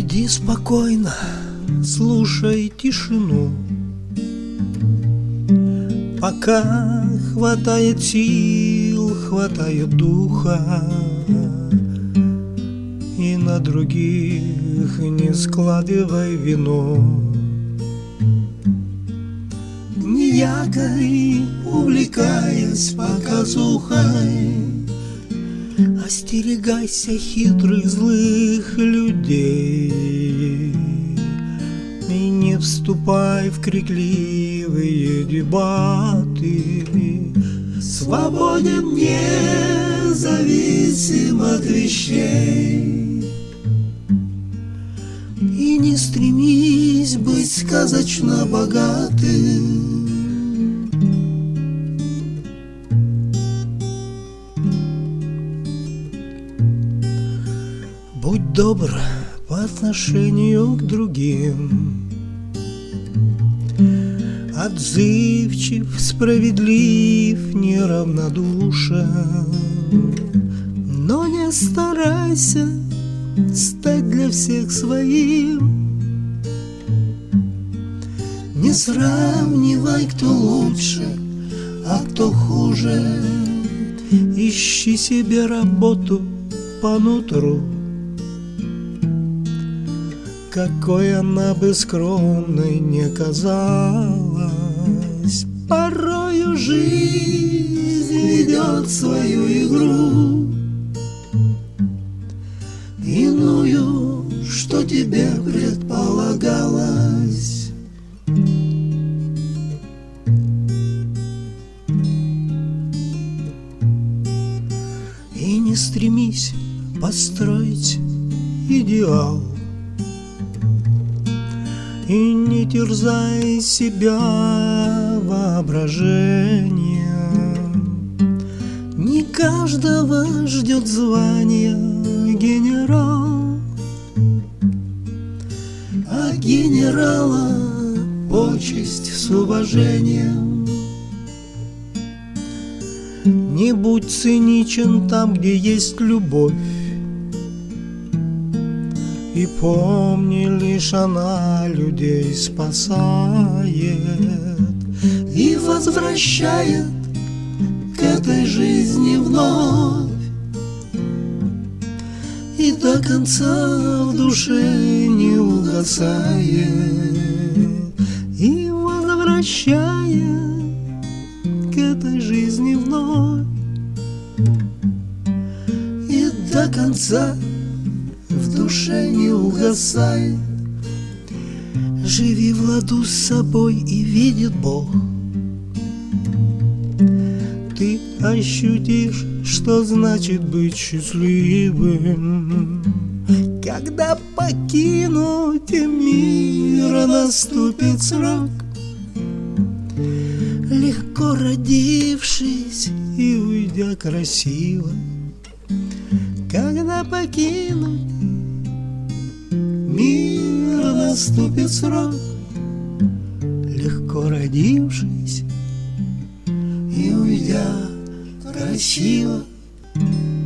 Иди спокойно, слушай тишину, пока хватает сил, хватает духа, и на других не складывай вину. Не якорь, увлекаясь показухой, остерегайся хитрых злых людей и не вступай в крикливые дебаты. Свободен независим от вещей, и не стремись быть сказочно богатым. Будь добр по отношению к другим, отзывчив, справедлив, неравнодушен, но не старайся стать для всех своим. Не сравнивай, кто лучше, а кто хуже. Ищи себе работу по нутру, какой она бы скромной не казалась. Порою жизнь ведет свою игру, иную, что тебе предполагалось. И не стремись построить идеал, и не терзай себя воображением. Не каждого ждет звание генерал, а генерала почесть с уважением. Не будь циничен там, где есть любовь, и помни, лишь она людей спасает и возвращает к этой жизни вновь, и до конца в душе не угасает, и возвращает к этой жизни вновь, и до конца в душе не угасай. Живи в ладу с собой, и видит Бог. Ты ощутишь, что значит быть счастливым, когда покинуть мир наступит срок. Легко родившись и уйдя красиво, когда покинуть мир наступит срок. Легко родившись и уйдя красиво.